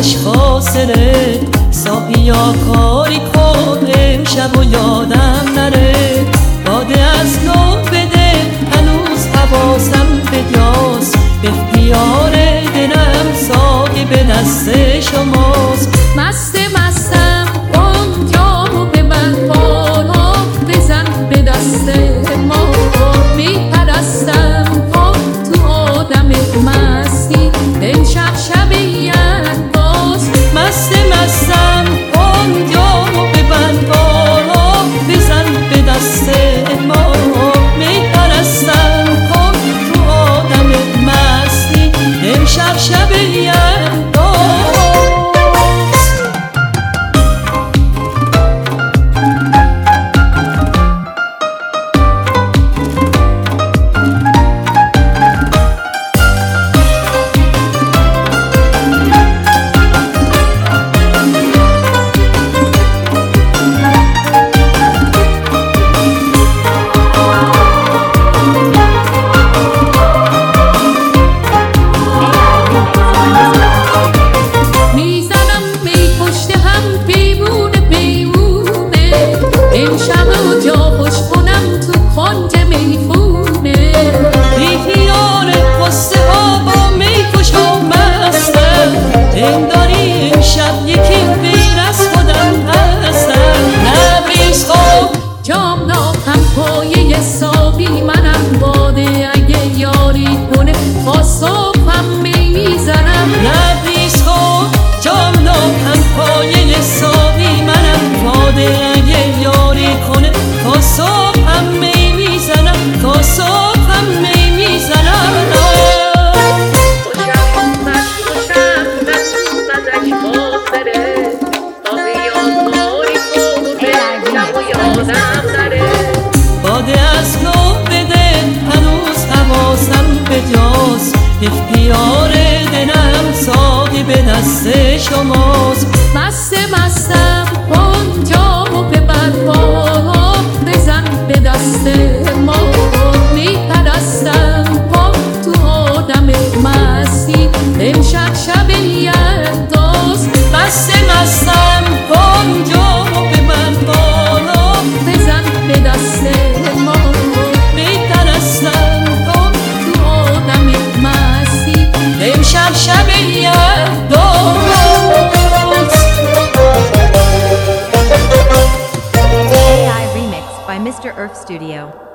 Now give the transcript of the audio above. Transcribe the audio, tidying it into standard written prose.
ازش فاصله. ساقیا کاری کن امشب و یادم نره. باده از نو بده هنوز حواسم بجاست. به اختیار دلم ساقی به دست شماست. مست مستم اون جامو به من بالا بزن به دست ما. میپرستم پا تو آدم مستی امشب شب یلداست. مست مستم اون جامو به من بالا بزن به دست ما. میپرستم پا تو آدم مستی امشب شب یلداست. باده از نو بده هنوز حواسم بجاست. اختیار دلم ساقی به دست شماست. مست مستم اون جامو به من بالا بزن به دست ما. میپرستم پا تو آدم مستی امشب شب یلداست. مست مستم اون جامو به من بالا بزن به دست ما. میپرستم پا تو آدم مستی امشب شب یلداست. AI remix by Mr. Earth Studio.